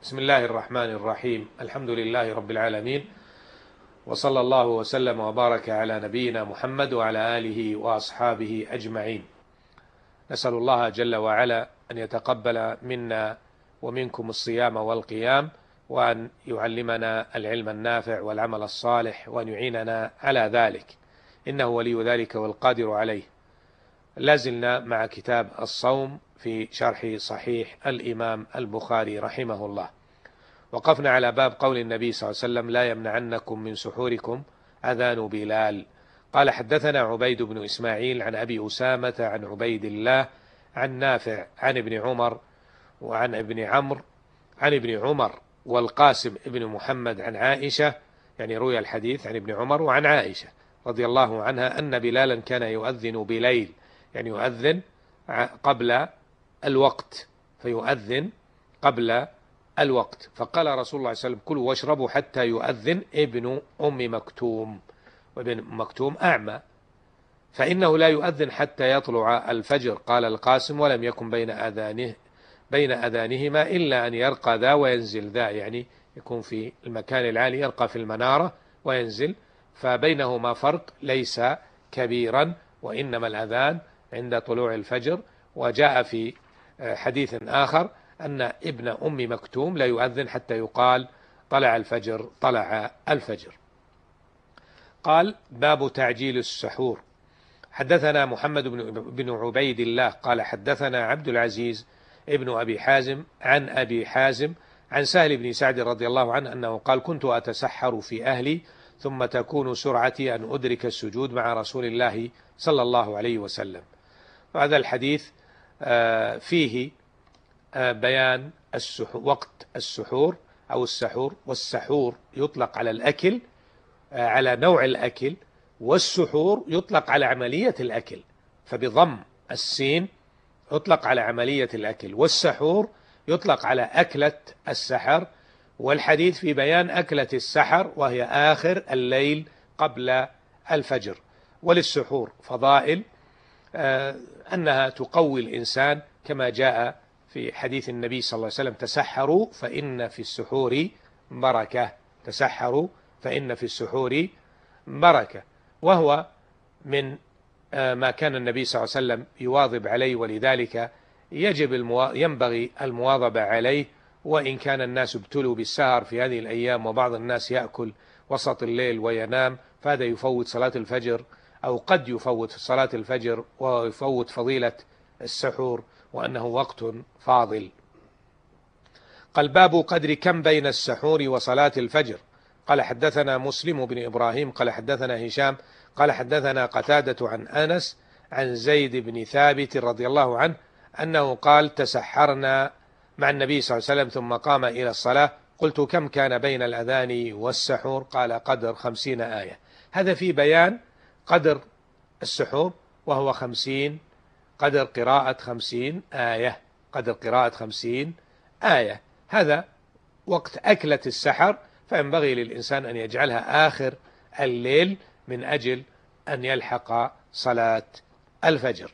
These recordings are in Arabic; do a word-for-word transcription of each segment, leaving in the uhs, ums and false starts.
بسم الله الرحمن الرحيم. الحمد لله رب العالمين، وصلى الله وسلم وبارك على نبينا محمد وعلى آله وأصحابه أجمعين. نسأل الله جل وعلا أن يتقبل منا ومنكم الصيام والقيام، وأن يعلمنا العلم النافع والعمل الصالح، وأن يعيننا على ذلك، إنه ولي ذلك والقادر عليه. لازلنا مع كتاب الصوم في شرح صحيح الإمام البخاري رحمه الله. وقفنا على باب قول النبي صلى الله عليه وسلم: لا يمنعنكم من سحوركم أذان بلال. قال: حدثنا عبيد بن إسماعيل عن أبي أسامة عن عبيد الله عن نافع عن ابن عمر وعن ابن عمرو عن ابن عمر والقاسم ابن محمد عن عائشة، يعني روي الحديث عن ابن عمر وعن عائشة رضي الله عنها أن بلالا كان يؤذن بليل، يعني يؤذن قبل الوقت، فيؤذن قبل الوقت. فقال رسول الله صلى الله عليه وسلم: كلوا واشربوا حتى يؤذن ابن أم مكتوم. وابن مكتوم أعمى، فإنه لا يؤذن حتى يطلع الفجر. قال القاسم: ولم يكن بين أذانه بين أذانهما إلا أن يرقى ذا وينزل ذا، يعني يكون في المكان العالي، يرقى في المنارة وينزل، فبينهما فرق ليس كبيرا، وإنما الأذان عند طلوع الفجر. وجاء في حديث آخر أن ابن أم مكتوم لا يؤذن حتى يقال طلع الفجر طلع الفجر. قال: باب تعجيل السحور. حدثنا محمد بن عبيد الله قال: حدثنا عبد العزيز ابن أبي حازم عن أبي حازم عن سهل بن سعد رضي الله عنه أنه قال: كنت أتسحر في أهلي، ثم تكون سرعتي أن أدرك السجود مع رسول الله صلى الله عليه وسلم. وهذا الحديث فيه بيان السحور، وقت السحور أو السحور. والسحور يطلق على الأكل، على نوع الأكل، والسحور يطلق على عملية الأكل، فبضم السين يطلق على عملية الأكل، والسحور يطلق على أكلة السحر. والحديث في بيان أكلة السحر، وهي آخر الليل قبل الفجر. وللسحور فضائل، أنها تقوي الإنسان كما جاء في حديث النبي صلى الله عليه وسلم: تسحروا فإن في السحور بركة. تسحروا فإن في السحور بركة، وهو من ما كان النبي صلى الله عليه وسلم يواظب عليه، ولذلك يجب الموا... ينبغي المواظبة عليه. وإن كان الناس ابتلوا بالسهر في هذه الأيام، وبعض الناس يأكل وسط الليل وينام، فهذا يفوت صلاة الفجر، أو قد يفوت صلاة الفجر ويفوت فضيلة السحور، وأنه وقت فاضل. قال: باب قدر كم بين السحور وصلاة الفجر. قال: حدثنا مسلم بن إبراهيم قال: حدثنا هشام قال: حدثنا قتادة عن أنس عن زيد بن ثابت رضي الله عنه أنه قال: تسحرنا مع النبي صلى الله عليه وسلم ثم قام إلى الصلاة، قلت: كم كان بين الأذان والسحور؟ قال: قدر خمسين آية. هذا في بيان قدر السحور، وهو خمسين، قدر قراءة خمسين آية، قدر قراءة خمسين آية. هذا وقت أكلة السحر، فينبغي للإنسان أن يجعلها آخر الليل من أجل أن يلحق صلاة الفجر.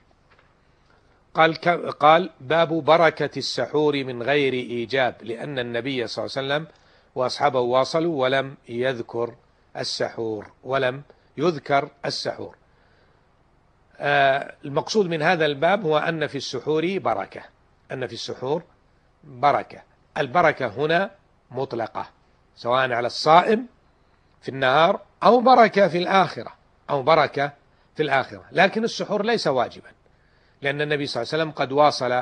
قال قال: باب بركة السحور من غير إيجاب، لأن النبي صلى الله عليه وسلم وأصحابه واصلوا ولم يذكر السحور ولم يذكر السحور. آه المقصود من هذا الباب هو أن في السحور بركة، أن في السحور بركة. البركة هنا مطلقة، سواء على الصائم في النهار أو بركة في الآخرة أو بركة في الآخرة. لكن السحور ليس واجبا، لأن النبي صلى الله عليه وسلم قد واصل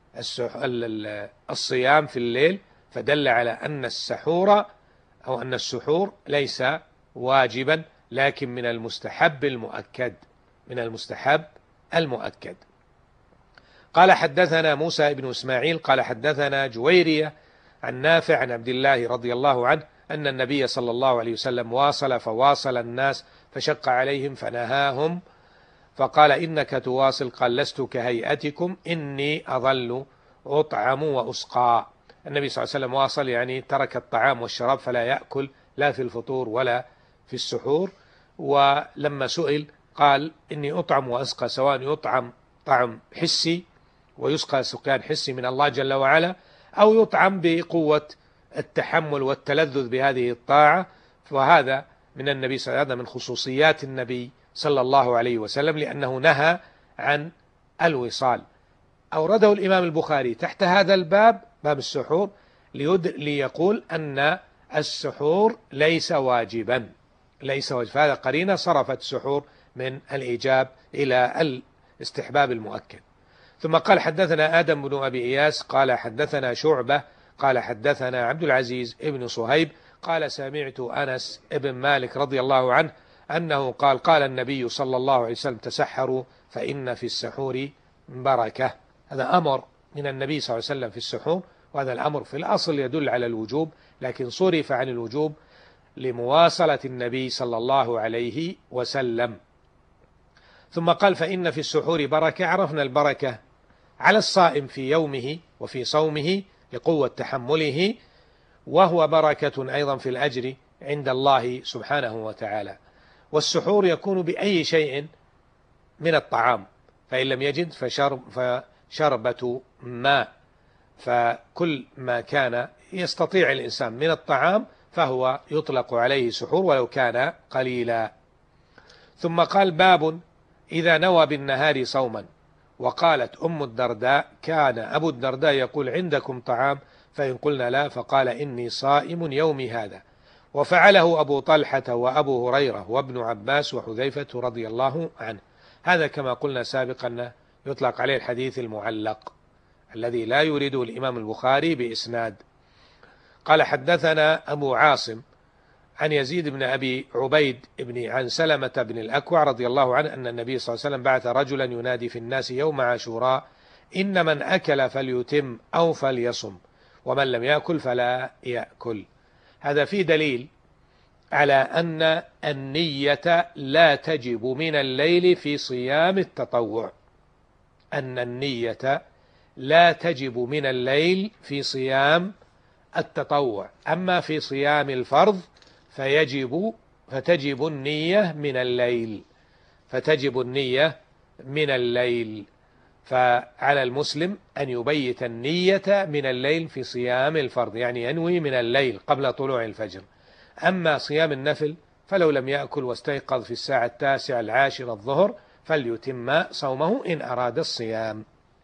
الصيام في الليل، فدل على أن السحور أو أن السحور ليس واجبا، لكن من المستحب المؤكد، من المستحب المؤكد. قال: حدثنا موسى بن إسماعيل قال: حدثنا جويرية عن نافع عن عبد الله رضي الله عنه أن النبي صلى الله عليه وسلم واصل فواصل الناس فشق عليهم فنهاهم، فقال: إنك تواصل. قال: لست كهيئتكم إني أظل أطعم وأسقى. النبي صلى الله عليه وسلم واصل، يعني ترك الطعام والشراب، فلا يأكل لا في الفطور ولا في السحور. ولما سئل قال: إني أطعم وأسقى، سواء يطعم طعم حسي ويسقى سقيان حسي من الله جل وعلا، أو يطعم بقوة التحمل والتلذذ بهذه الطاعة، وهذا من النبي صلى الله عليه وسلم، من خصوصيات النبي صلى الله عليه وسلم، لأنه نهى عن الوصال. أورده الإمام البخاري تحت هذا الباب، باب السحور، ليقول أن السحور ليس واجبا، ليس واجب. هذا قرينة صرفت السحور من الإيجاب إلى الاستحباب المؤكد. ثم قال حدثنا آدم بن أبي إياس قال حدثنا شعبة قال حدثنا عبد العزيز ابن صهيب قال سمعت أنس ابن مالك رضي الله عنه أنه قال قال النبي صلى الله عليه وسلم تسحروا فإن في السحور بركة. هذا أمر من النبي صلى الله عليه وسلم في السحور، وهذا الأمر في الأصل يدل على الوجوب، لكن صرف عن الوجوب لمواصلة النبي صلى الله عليه وسلم. ثم قال فإن في السحور بركة. عرفنا البركة على الصائم في يومه وفي صومه لقوة تحمله، وهو بركة أيضا في الأجر عند الله سبحانه وتعالى. والسحور يكون بأي شيء من الطعام، فإن لم يجد فشرب فشربة ماء، فكل ما كان يستطيع الإنسان من الطعام فهو يطلق عليه سحور ولو كان قليلا. ثم قال باب إذا نوى بالنهار صوما. وقالت أم الدرداء كان أبو الدرداء يقول عندكم طعام؟ فإن قلنا لا فقال إني صائم يومي هذا. وفعله أبو طلحة وأبو هريرة وابن عباس وحذيفة رضي الله عنه. هذا كما قلنا سابقا يطلق عليه الحديث المعلق الذي لا يريده الإمام البخاري بإسناد. قال حدثنا أبو عاصم عن يزيد بن أبي عبيد بن عن سلمة بن الأكوع رضي الله عنه أن النبي صلى الله عليه وسلم بعث رجلا ينادي في الناس يوم عاشوراء إن من أكل فليتم أو فليصم ومن لم يأكل فلا يأكل. هذا فيه دليل على أن النية لا تجب من الليل في صيام التطوع، أن النية لا تجب من الليل في صيام التطوع، أما في صيام الفرض فيجب فتجب النية من الليل فتجب النية من الليل فعلى المسلم أن يبيت النية من الليل في صيام الفرض، يعني ينوي من الليل قبل طلوع الفجر. أما صيام النفل فلو لم يأكل واستيقظ في الساعة التاسعة العاشرة الظهر فليتم صومه إن أراد الصيام.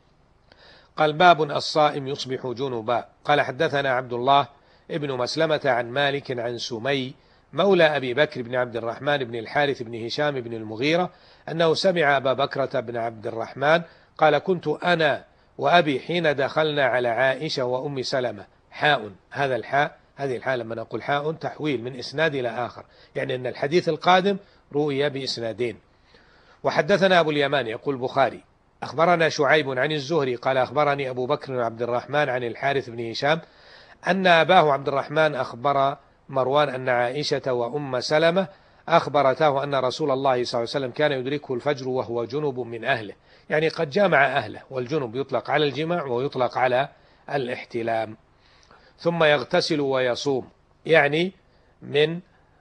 قال باب الصائم يصبح جنبا. قال حدثنا عبد الله ابن مسلمة عن مالك عن سمي مولى أبي بكر بن عبد الرحمن بن الحارث بن هشام بن المغيرة أنه سمع أبا بكرة بن عبد الرحمن قال كنت أنا وأبي حين دخلنا على عائشة وأم سلمة. حاء، هذا الحاء هذه الحاء لما نقول حاء تحويل من إسناد إلى آخر، يعني أن الحديث القادم روي بإسنادين. وحدثنا أبو اليمان يقول البخاري أخبرنا شعيب عن الزهري قال أخبرني أبو بكر بن عبد الرحمن عن الحارث بن هشام أن أباه عبد الرحمن أخبر مروان أن عائشة وأم سلمة أخبرته أن رسول الله صلى الله عليه وسلم كان يدركه الفجر وهو جنب من أهله، يعني قد جامع أهله، والجنب يطلق على الجماع ويطلق على الاحتلام، ثم يغتسل ويصوم، يعني من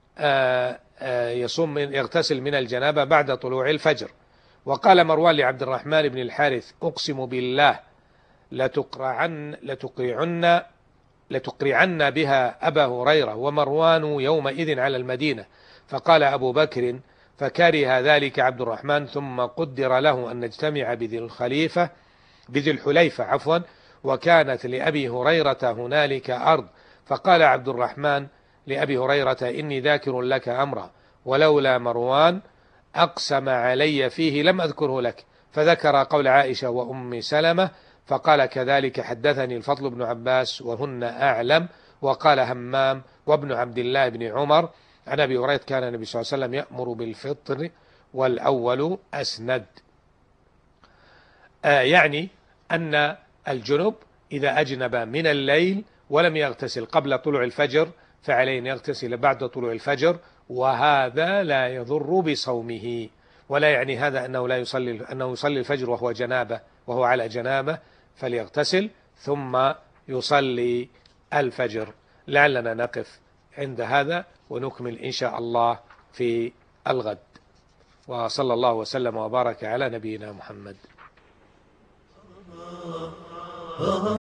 آآ آآ يصوم من يغتسل من الجنابة بعد طلوع الفجر. وقال مروان لعبد الرحمن بن الحارث أقسم بالله لتقرعن لتقرعن لتقرعن بها أبا هريرة ومروان يومئذ على المدينة. فقال أبو بكر فكره ذلك عبد الرحمن ثم قدر له أن نجتمع بذي الخليفة بذي الحليفة عفوا وكانت لأبي هريرة هنالك أرض. فقال عبد الرحمن لأبي هريرة إني ذاكر لك أمرا ولولا مروان أقسم علي فيه لم أذكره لك. فذكر قول عائشة وأم سلمة فقال كذلك حدثني الفضل بن عباس وهن أعلم. وقال همام وابن عبد الله بن عمر عن أبي هريرة كان النبي صلى الله عليه وسلم يأمر بالفطر والأول أسند. آه يعني أن الجنب إذا أجنب من الليل ولم يغتسل قبل طلوع الفجر فعليه أن يغتسل بعد طلوع الفجر، وهذا لا يضر بصومه، ولا يعني هذا أنه لا يصلي أنه يصلي الفجر وهو جنابه وهو على جنابه فليغتسل ثم يصلي الفجر. لعلنا نقف عند هذا ونكمل إن شاء الله في الغد. وصلى الله وسلم وبارك على نبينا محمد.